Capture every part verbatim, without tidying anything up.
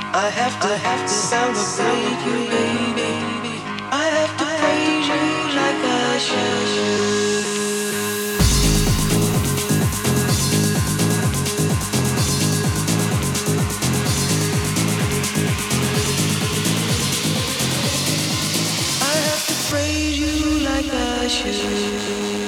I have to have to celebrate you, baby. I have to praise you like I should. I have to praise you like I should.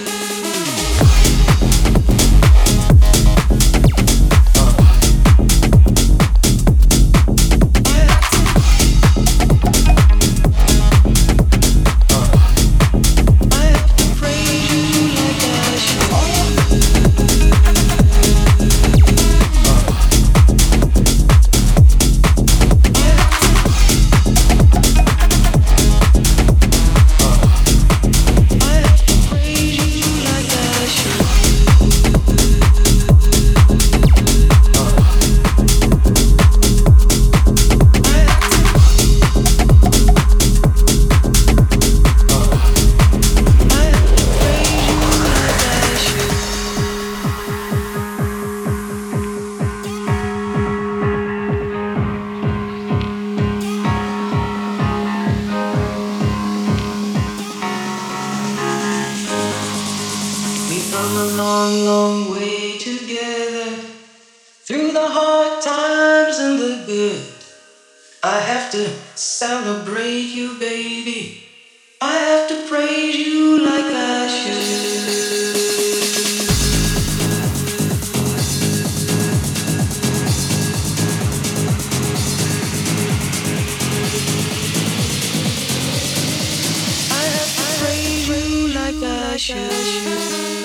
Come a long, long way together through the hard times and the good. I have to celebrate you, baby. I have to praise you like I should. I have to praise you like I should.